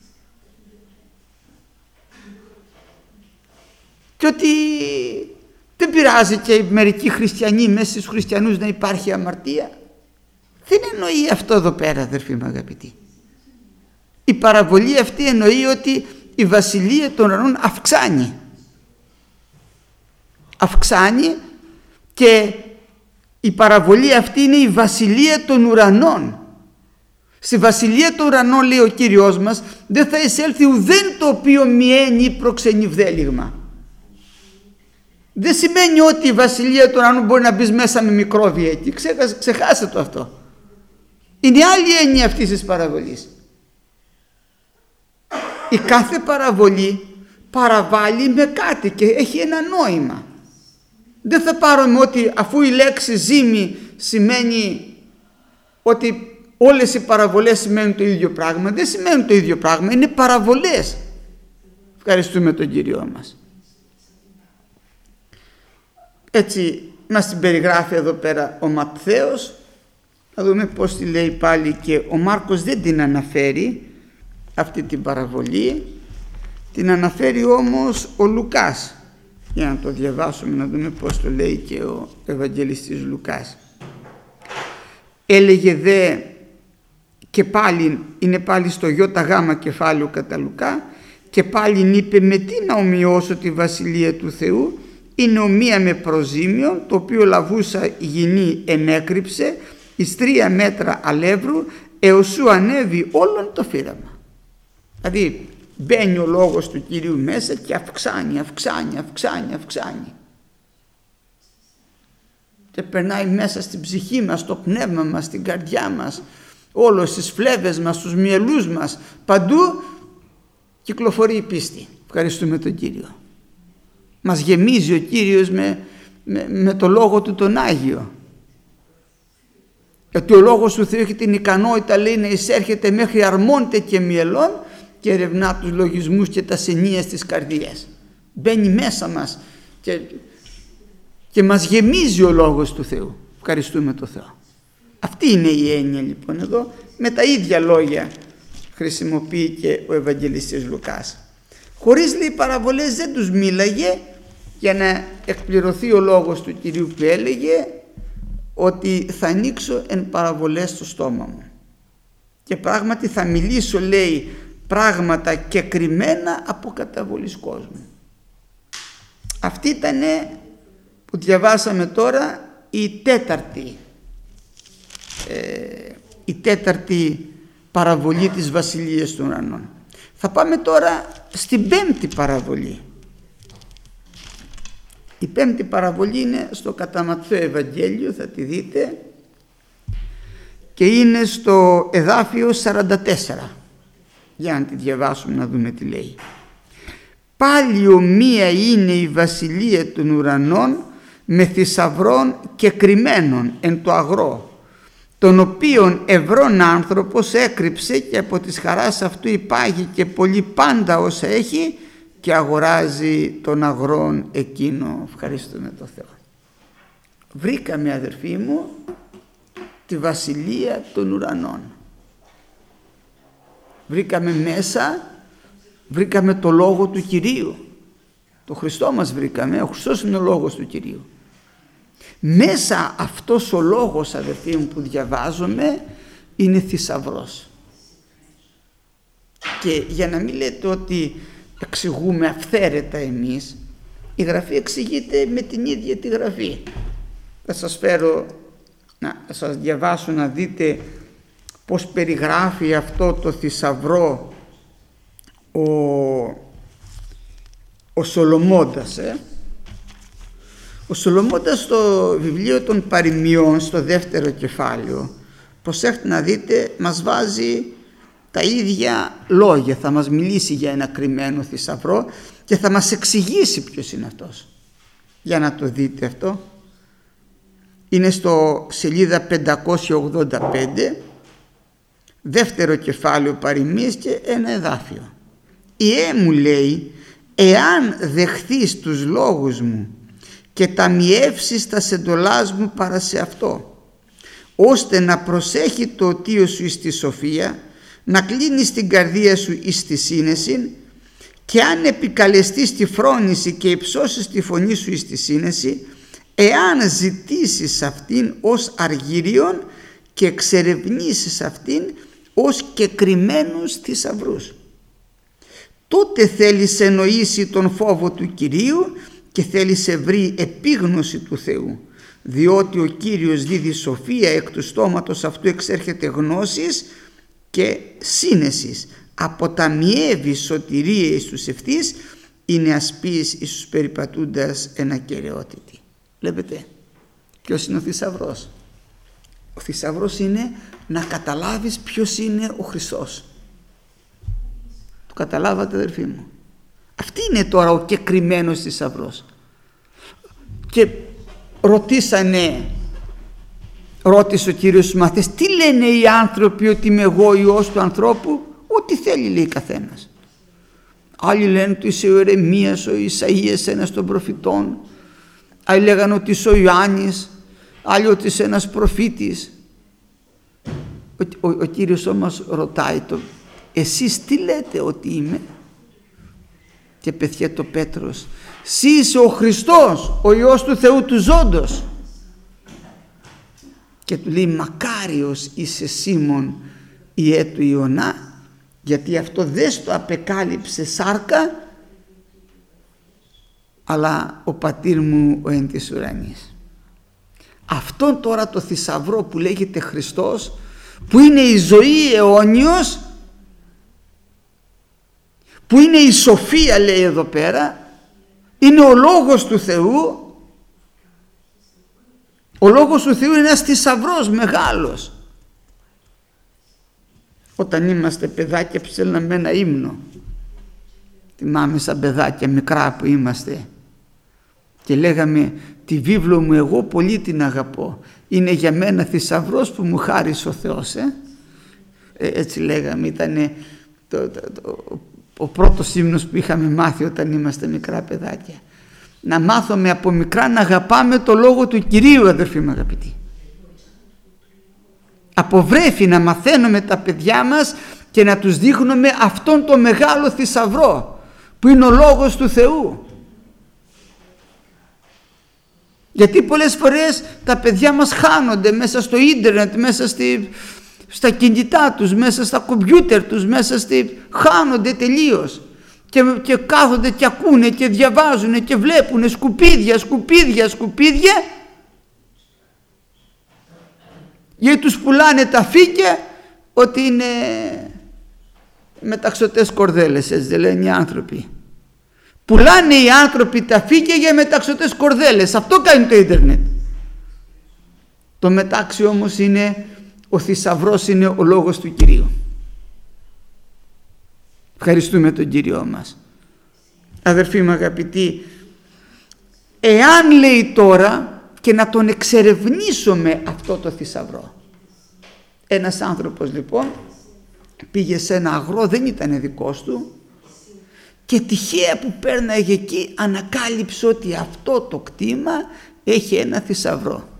Και ότι δεν πειράζει και μερικοί χριστιανοί, μέσα στους χριστιανούς να υπάρχει αμαρτία. Δεν εννοεί αυτό εδώ πέρα, αδερφοί μου αγαπητοί. Η παραβολή αυτή εννοεί ότι η βασιλεία των ουρανών αυξάνει. Αυξάνει, και η παραβολή αυτή είναι η βασιλεία των ουρανών. Στη βασιλεία των ουρανών, λέει ο Κύριος μας, δεν θα εισέλθει ουδέν το οποίο μιαίνει προξενεί βδέλιγμα. Δεν σημαίνει ότι η βασιλεία των ουρανών μπορεί να μπει μέσα με μικρόβια εκεί. Ξεχάστε το αυτό. Είναι άλλη έννοια αυτής της παραβολής. Η κάθε παραβολή παραβάλλει με κάτι και έχει ένα νόημα. Δεν θα πάρουμε ότι αφού η λέξη ζύμη σημαίνει ότι όλες οι παραβολές σημαίνουν το ίδιο πράγμα. Δεν σημαίνουν το ίδιο πράγμα, είναι παραβολές. Ευχαριστούμε τον Κύριο μας. Έτσι μας την περιγράφει εδώ πέρα ο Ματθαίος. Θα δούμε πώς τη λέει πάλι, και ο Μάρκος δεν την αναφέρει αυτή την παραβολή, την αναφέρει όμως ο Λουκάς. Για να το διαβάσουμε, να δούμε πώς το λέει και ο Ευαγγελιστής Λουκάς. Έλεγε δε και πάλι είναι πάλι στο ΙΓ κεφάλαιο κατά Λουκά, και πάλι είπε με τι να ομοιώσω τη βασιλεία του Θεού, είναι ομοία με προζήμιον, το οποίο λαβούσα γυνή ενέκρυψε εις 3 μέτρα αλεύρου έως σου ανέβει όλον το φύραμα. Δηλαδή μπαίνει ο λόγος του Κυρίου μέσα και αυξάνει και περνάει μέσα στην ψυχή μας, στο πνεύμα μας, στην καρδιά μας, όλο στις φλέβες μας, στους μυελούς μας, παντού κυκλοφορεί η πίστη. Ευχαριστούμε τον Κύριο. Μας γεμίζει ο Κύριος με το Λόγο Του τον Άγιο. Γιατί ο Λόγος του Θεού έχει την ικανότητα, λέει, να εισέρχεται μέχρι αρμόντε και μυελών και ερευνά τους λογισμούς και τα σενίες της καρδίας. Μπαίνει μέσα μας και μας γεμίζει ο Λόγος του Θεού. Ευχαριστούμε τον Θεό. Αυτή είναι η έννοια λοιπόν εδώ, με τα ίδια λόγια χρησιμοποιεί και ο Ευαγγελιστής Λουκάς. Χωρίς, λέει, παραβολές δεν τους μίλαγε, για να εκπληρωθεί ο λόγος του Κυρίου που έλεγε ότι θα ανοίξω εν παραβολές το στόμα μου και πράγματι θα μιλήσω, λέει, πράγματα κεκριμένα από καταβολής κόσμου. Αυτή ήταν που διαβάσαμε τώρα η τέταρτη παραβολή της Βασιλείας των Ουρανών. Θα πάμε τώρα στην 5η παραβολή. Η 5η παραβολή είναι στο κατά Ματθαίο Ευαγγέλιο, θα τη δείτε, και είναι στο εδάφιο 44. Για να τη διαβάσουμε να δούμε τι λέει. Πάλι ομοία είναι η βασιλεία των ουρανών με θησαυρών και κρυμμένων εν το αγρό, τον οποίον ευρών άνθρωπος έκρυψε και από της χαράς αυτού υπάγει και πολύ πάντα όσα έχει και αγοράζει τον αγρόν εκείνο. Ευχαριστούμε τον Θεό. Βρήκαμε, αδερφοί μου, τη βασιλεία των ουρανών. Βρήκαμε μέσα, βρήκαμε το Λόγο του Κυρίου. Το Χριστό μας βρήκαμε, ο Χριστός είναι ο Λόγος του Κυρίου. Μέσα αυτός ο λόγος, αδερφοί μου, που διαβάζουμε είναι θησαυρός. Και για να μην λέτε ότι εξηγούμε αυθαίρετα εμείς, η Γραφή εξηγείται με την ίδια τη Γραφή. Θα σας φέρω να σας διαβάσω να δείτε πώς περιγράφει αυτό το θησαυρό ο Σολομώντας. Ο Σολομώντας στο βιβλίο των Παροιμιών, στο 2ο κεφάλαιο, προσέχετε να δείτε, μας βάζει τα ίδια λόγια. Θα μας μιλήσει για ένα κρυμμένο θησαυρό και θα μας εξηγήσει ποιος είναι αυτός. Για να το δείτε αυτό. Είναι στο σελίδα 585, 2ο κεφάλαιο Παροιμίες και ένα εδάφιο. «Ιε μου, λέει, εάν δεχθείς τους λόγους μου και ταμιεύσεις τα σεντολάς μου παρά σε αυτό, ώστε να προσέχει το οτίο σου εις τη σοφία, να κλείνεις την καρδία σου εις τη σύνεση, και αν επικαλεστείς τη φρόνηση και υψώσεις τη φωνή σου εις τη σύνεση, εάν ζητήσεις αυτήν ως αργύριον και εξερευνήσεις αυτήν ως κεκρυμμένους θησαυρούς, τότε θέλεις εννοήσει τον φόβο του Κυρίου και θέλεις ευρύ επίγνωση του Θεού, διότι ο Κύριος δίδει σοφία, εκ του στόματος αυτού εξέρχεται γνώσης και σύνεσης, αποταμιεύει σωτηρία εις τους ευθύς, είναι ασπής εις τους περιπατούντας εν ακεραιότητη». Βλέπετε ποιος είναι ο θησαυρός? Ο θησαυρός είναι να καταλάβεις ποιος είναι ο Χριστός. Το καταλάβατε, αδερφοί μου? Αυτή είναι τώρα ο κεκρυμμένος θησαυρός. Και ρώτησε ο Κύριος στους μαθητές, τι λένε οι άνθρωποι ότι είμαι εγώ Υιός του ανθρώπου? Ό,τι θέλει, λέει καθένας. Άλλοι λένε ότι είσαι ο Ερεμίας, ο Ισαΐας, ένας των προφητών. Άλλοι λέγανε ότι είσαι ο Ιωάννης, άλλοι ότι είσαι ένας προφήτης. Ο Κύριος όμως ρωτάει εσείς τι λέτε ότι είμαι? Και πεθιέτο Πέτρος, «Συ είσαι ο Χριστός, ο Υιός του Θεού του ζώντος». Και του λέει, «Μακάριος είσαι Σίμων, ιέ του Ιωνά, γιατί αυτό δεν στο απεκάλυψε σάρκα, αλλά ο πατήρ μου ο εν της ουρανής. Αυτόν τώρα το θησαυρό που λέγεται Χριστός, που είναι η ζωή αιώνιος, που είναι η σοφία, λέει εδώ πέρα, είναι ο Λόγος του Θεού. Ο Λόγος του Θεού είναι ένας θησαυρός μεγάλος. Όταν είμαστε παιδάκια ψέλναμε ένα ύμνο, θυμάμαι σαν παιδάκια μικρά που είμαστε, και λέγαμε τη βίβλο μου εγώ πολύ την αγαπώ, είναι για μένα θησαυρός που μου χάρισε ο Θεός. Έτσι λέγαμε, ήταν ο πρώτος ύμνος που είχαμε μάθει όταν είμαστε μικρά παιδάκια. Να μάθουμε από μικρά να αγαπάμε το Λόγο του Κυρίου, αδερφοί μου αγαπητοί. Αποβρέφει να μαθαίνουμε τα παιδιά μας και να τους δείχνουμε αυτόν το μεγάλο θησαυρό που είναι ο Λόγος του Θεού. Γιατί πολλές φορές τα παιδιά μας χάνονται μέσα στο ίντερνετ, μέσα στα κινητά τους, μέσα στα κομπιούτερ τους, χάνονται τελείως και κάθονται και ακούνε και διαβάζουν και βλέπουν σκουπίδια, γιατί τους πουλάνε τα φύκια ότι είναι μεταξωτές κορδέλες, έτσι δεν λένε οι άνθρωποι. Πουλάνε οι άνθρωποι τα φύκια για μεταξωτές κορδέλες. Αυτό κάνει το ίντερνετ. Το μετάξι όμως είναι ο θησαυρός, είναι ο Λόγος του Κυρίου. Ευχαριστούμε τον Κύριό μας. Αδερφοί μου αγαπητοί, εάν λέει τώρα και να τον εξερευνήσουμε αυτό το θησαυρό. Ένας άνθρωπος λοιπόν πήγε σε ένα αγρό, δεν ήταν δικός του, και τυχαία που πέρναγε εκεί ανακάλυψε ότι αυτό το κτήμα έχει ένα θησαυρό.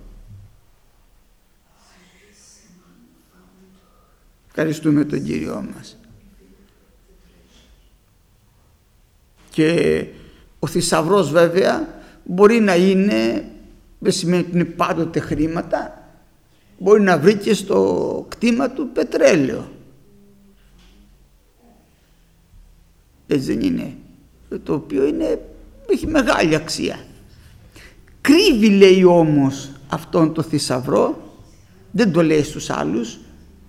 Ευχαριστούμε τον Κύριό μας. Και ο θησαυρός βέβαια μπορεί να είναι, δεν σημαίνει ότι είναι πάντοτε χρήματα, μπορεί να βρει και στο κτήμα του πετρέλαιο. Έτσι δεν είναι? Το οποίο έχει μεγάλη αξία. Κρύβει, λέει, όμως αυτόν το θησαυρό, δεν το λέει στους άλλους,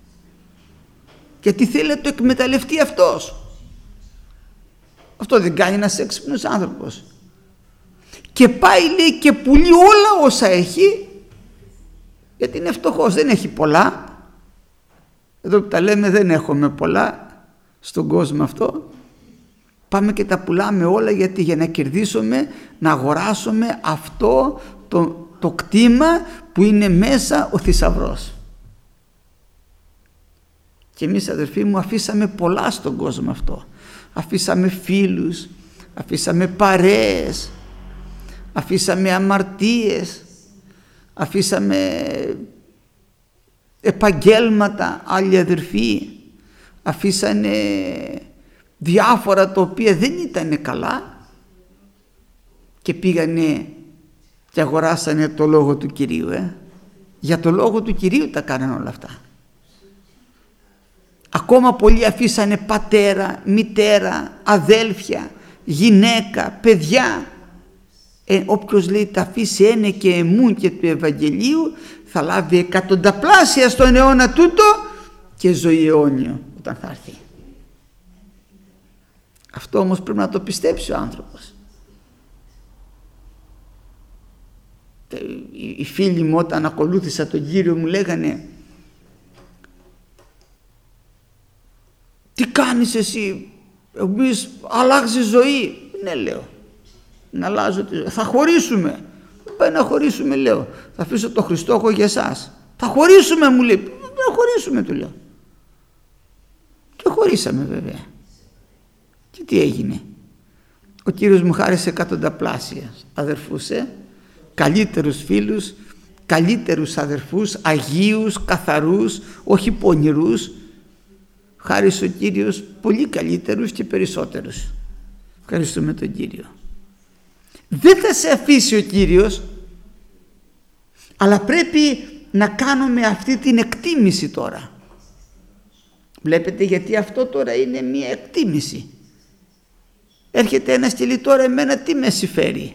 γιατί θέλει να το εκμεταλλευτεί αυτός. Αυτό δεν κάνει ένας έξυπνος άνθρωπος. Και πάει, λέει, και πουλεί όλα όσα έχει, γιατί είναι φτωχός, δεν έχει πολλά. Εδώ που τα λέμε δεν έχουμε πολλά στον κόσμο αυτό. Πάμε και τα πουλάμε όλα, γιατί για να κερδίσουμε, να αγοράσουμε αυτό το κτήμα που είναι μέσα ο θησαυρός. Και εμείς, αδερφοί μου, αφήσαμε πολλά στον κόσμο αυτό. Αφήσαμε φίλους, αφήσαμε παρέες, αφήσαμε αμαρτίες, αφήσαμε επαγγέλματα, άλλοι αδερφοί αφήσανε διάφορα τα οποία δεν ήταν καλά και πήγανε και αγοράσανε το Λόγο του Κυρίου. Για το Λόγο του Κυρίου τα κάνανε όλα αυτά. Ακόμα πολλοί αφήσανε πατέρα, μητέρα, αδέλφια, γυναίκα, παιδιά. Όποιος, λέει, τα αφήσει ένε και εμούν και του Ευαγγελίου θα λάβει εκατονταπλάσια στον αιώνα τούτο και ζωή αιώνιο όταν θα έρθει. Αυτό όμως πρέπει να το πιστέψει ο άνθρωπος. Οι φίλοι μου όταν ακολούθησα τον Κύριο μου λέγανε, τι κάνεις εσύ, εμείς αλλάζει ζωή. Ναι, λέω, να αλλάζω τη ζωή. Θα χωρίσουμε. Δεν πάει να χωρίσουμε, λέω. Θα αφήσω το Χριστόχο για εσάς. Θα χωρίσουμε, μου λέει. Να χωρίσουμε, του λέω. Και χωρίσαμε βέβαια. Και τι έγινε? Ο Κύριος μου χάρισε εκατονταπλάσια αδερφούς, καλύτερους φίλους, καλύτερους αδερφούς, αγίους, καθαρούς, όχι πονηρούς. Χάρισε ο Κύριος πολύ καλύτερους και περισσότερους. Ευχαριστούμε τον Κύριο. Δεν θα σε αφήσει ο Κύριος, αλλά πρέπει να κάνουμε αυτή την εκτίμηση τώρα. Βλέπετε, γιατί αυτό τώρα είναι μία εκτίμηση. Έρχεται ένας και λέει τώρα εμένα τι με συμφέρει?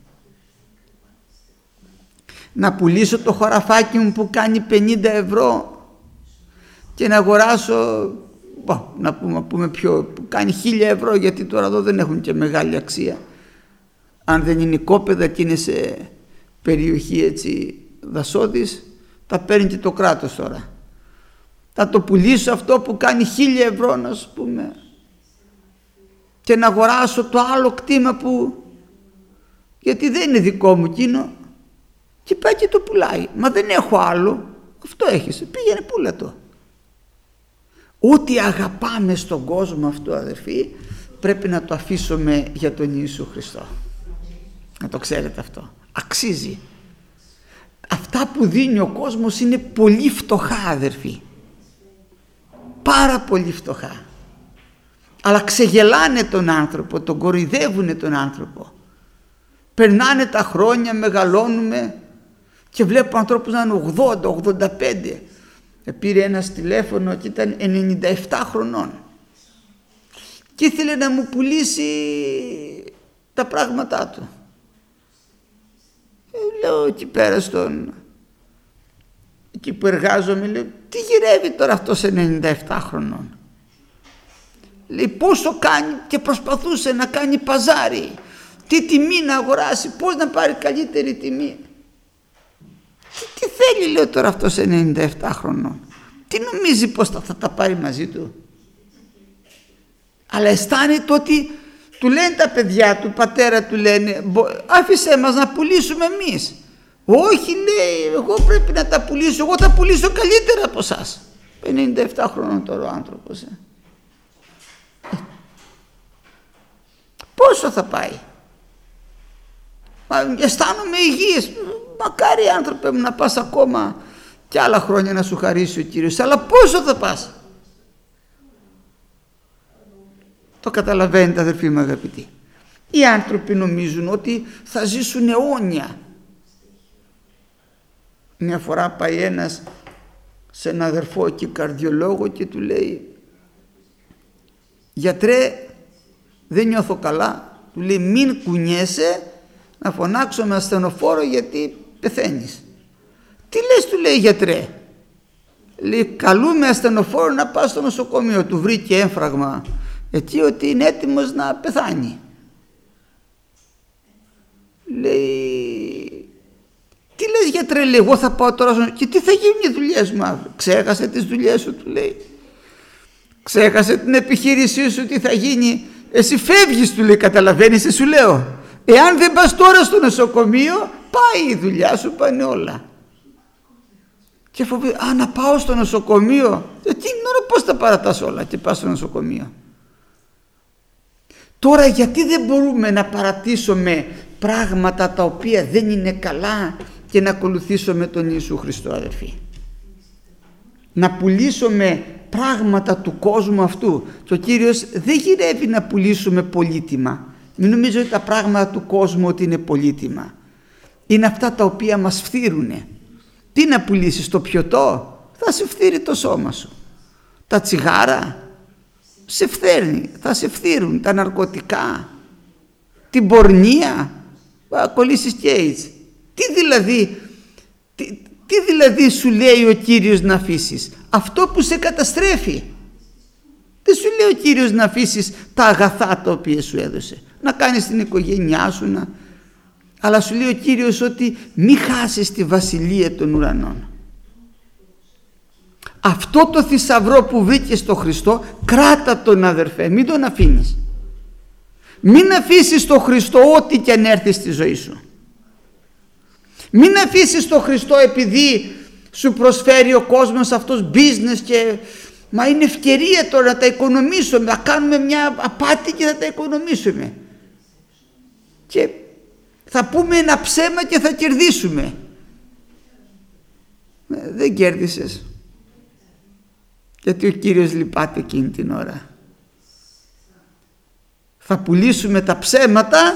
Να πουλήσω το χωραφάκι μου που κάνει 50 ευρώ και να αγοράσω, να πούμε πιο, που κάνει 1000 ευρώ, γιατί τώρα εδώ δεν έχουν και μεγάλη αξία. Αν δεν είναι οικόπεδα και είναι σε περιοχή έτσι δασόδης, τα παίρνει και το κράτος τώρα. Θα το πουλήσω αυτό που κάνει 1000 ευρώ, να σου πούμε, και να αγοράσω το άλλο κτήμα που, γιατί δεν είναι δικό μου εκείνο, και πάει και το πουλάει. Μα δεν έχω άλλο, αυτό έχεις, πήγαινε πούλα το. Ό,τι αγαπάμε στον κόσμο αυτό, αδερφοί, πρέπει να το αφήσουμε για τον Ιησού Χριστό. Να το ξέρετε αυτό. Αξίζει. Αυτά που δίνει ο κόσμος είναι πολύ φτωχά, αδερφοί. Πάρα πολύ φτωχά. Αλλά ξεγελάνε τον άνθρωπο, τον κοροϊδεύουνε τον άνθρωπο. Περνάνε τα χρόνια, μεγαλώνουμε και βλέπω ανθρώπους να είναι 80, 85. Πήρε ένας τηλέφωνο και ήταν 97 χρονών και ήθελε να μου πουλήσει τα πράγματά του. Λέω εκεί πέρα εκεί που εργάζομαι, λέω, τι γυρεύει τώρα αυτός 97 χρονών? Λέει πόσο κάνει, και προσπαθούσε να κάνει παζάρι, τι τιμή να αγοράσει, πώς να πάρει καλύτερη τιμή. Τι θέλει, λέω, τώρα αυτός 97 χρονών? Τι νομίζει πως θα τα πάρει μαζί του? Αλλά αισθάνεται ότι του λένε τα παιδιά του, πατέρα του λένε, άφησέ μας να πουλήσουμε εμείς. Όχι, λέει, εγώ πρέπει να τα πουλήσω, εγώ θα πουλήσω καλύτερα από εσάς. 97 χρονών τώρα ο άνθρωπος. Πόσο θα πάει? Αισθάνομαι υγιής. Μακάρι, άνθρωπε μου, να πας ακόμα και άλλα χρόνια να σου χαρίσει ο Κύριος, αλλά πόσο θα πας? Το καταλαβαίνετε, αδερφοί μου αγαπητοί? Οι άνθρωποι νομίζουν ότι θα ζήσουν αιώνια. Μια φορά πάει ένας σε έναν αδερφό και καρδιολόγο και του λέει, γιατρέ, δεν νιώθω καλά. Του λέει, μην κουνιέσαι, να φωνάξω με ασθενοφόρο γιατί πεθαίνεις. Τι λες, του λέει, γιατρέ? Λέει, καλούμε ασθενοφόρο να πάει στο νοσοκομείο. Του βρήκε έμφραγμα εκεί ότι είναι έτοιμος να πεθάνει. Λέει, τι λες, γιατρέ? Λέει, εγώ θα πάω τώρα και τι θα γίνουν οι δουλειές μου αύριο? Ξέχασε τις δουλειές σου, του λέει. Ξέχασε την επιχείρησή σου, τι θα γίνει? Εσύ φεύγεις, του λέει, καταλαβαίνεις, σου λέω. Εάν δεν πας τώρα στο νοσοκομείο, πάει η δουλειά σου, πάνε όλα. Και φοβεί, να πάω στο νοσοκομείο. Τι ώρα, πώς τα παρατάς όλα και πας στο νοσοκομείο? Τώρα γιατί δεν μπορούμε να παρατήσουμε πράγματα τα οποία δεν είναι καλά και να ακολουθήσουμε τον Ιησού Χριστό, αδερφοί? Να πουλήσουμε πράγματα του κόσμου αυτού. Και ο Κύριος δεν γυρεύει να πουλήσουμε πολύτιμα. Μην νομίζω ότι τα πράγματα του κόσμου ότι είναι πολύτιμα. Είναι αυτά τα οποία μας φθείρουνε. Τι να πουλήσεις? το πιωτό? Θα σε φθείρει το σώμα σου. Τα τσιγάρα σε φθέρνει, θα σε φθείρουν. Τα ναρκωτικά, την πορνεία, θα κολλήσεις και AIDS. Τι δηλαδή σου λέει ο Κύριος να αφήσεις? Αυτό που σε καταστρέφει. Δεν σου λέει ο Κύριος να αφήσεις τα αγαθά τα οποία σου έδωσε, να κάνεις την οικογένειά σου, αλλά σου λέει ο Κύριος ότι μη χάσεις τη βασιλεία των ουρανών. Αυτό το θησαυρό που βρήκες στο Χριστό, κράτα τον, αδερφέ, μην τον αφήνεις. Μην αφήσεις τον Χριστό ό,τι και αν έρθει στη ζωή σου. Μην αφήσεις τον Χριστό επειδή σου προσφέρει ο κόσμος αυτός business και μα είναι ευκαιρία τώρα να τα οικονομήσουμε, να κάνουμε μια απάτη και θα τα οικονομήσουμε. Και θα πούμε ένα ψέμα και θα κερδίσουμε. Δεν κέρδισες. Γιατί ο Κύριος λυπάται εκείνη την ώρα. Θα πουλήσουμε τα ψέματα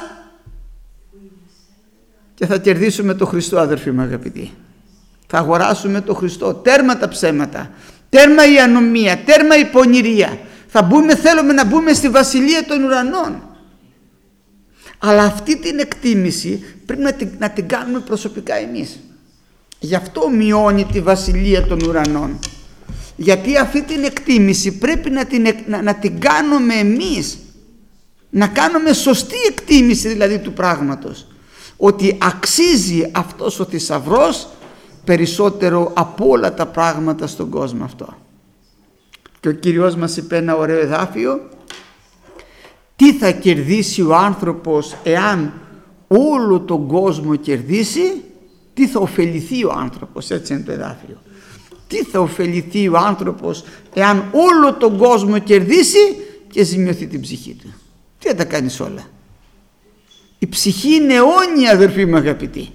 και θα κερδίσουμε το Χριστό, αδερφοί μου αγαπητοί. Θα αγοράσουμε το Χριστό. Τέρμα τα ψέματα. Τέρμα η ανομία, τέρμα η πονηρία. Θέλουμε να μπούμε στη βασιλεία των ουρανών. Αλλά αυτή την εκτίμηση πρέπει να την κάνουμε προσωπικά εμείς. Γι' αυτό μειώνει τη βασιλεία των ουρανών. Γιατί αυτή την εκτίμηση πρέπει να την κάνουμε εμείς. Να κάνουμε σωστή εκτίμηση δηλαδή του πράγματος. Ότι αξίζει αυτός ο θησαυρός περισσότερο από όλα τα πράγματα στον κόσμο αυτό. Και ο Κύριος μας είπε ένα ωραίο εδάφιο: τι θα κερδίσει ο άνθρωπος εάν όλο τον κόσμο κερδίσει, τι θα ωφεληθεί ο άνθρωπος, έτσι είναι το εδάφιο. Τι θα ωφεληθεί ο άνθρωπος εάν όλο τον κόσμο κερδίσει και ζημιωθεί την ψυχή του? Τι θα τα κάνεις όλα? Η ψυχή είναι αιώνια, αδερφοί μου αγαπητοί.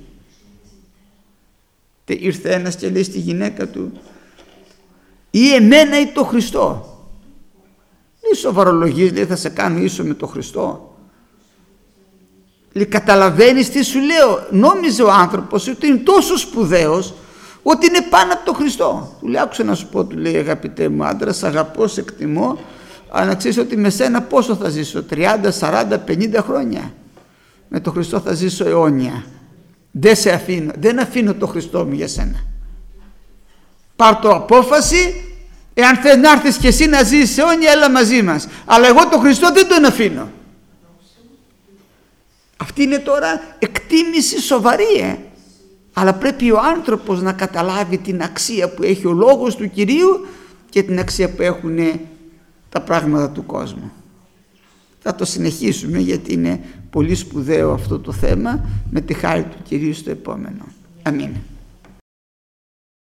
Ήρθε ένας και λέει στη γυναίκα του: ή εμένα ή το Χριστό. Λέει, σοβαρολογείς, λέει, θα σε κάνω ίσο με το Χριστό? Λέει, καταλαβαίνεις τι σου λέω? Νόμιζε ο άνθρωπος ότι είναι τόσο σπουδαίος ότι είναι πάνω από το Χριστό. Του λέει, άκουσα να σου πω, του λέει, αγαπητέ μου άντρα, σ' αγαπώ, σε εκτιμώ, αλλά να ξέρεις ότι με σένα πόσο θα ζήσω? 30, 40, 50 χρόνια. Με το Χριστό θα ζήσω αιώνια. Δεν αφήνω το Χριστό μου για σένα. Πάρ' το απόφαση, εάν θες να έρθεις και εσύ να ζήσεις αιώνια, έλα μαζί μας. Αλλά εγώ το Χριστό δεν τον αφήνω. Αυτή είναι τώρα εκτίμηση σοβαρή, αλλά πρέπει ο άνθρωπος να καταλάβει την αξία που έχει ο λόγος του Κυρίου και την αξία που έχουν τα πράγματα του κόσμου. Θα το συνεχίσουμε, γιατί είναι πολύ σπουδαίο αυτό το θέμα, με τη χάρη του Κυρίου στο επόμενο. Αμήν.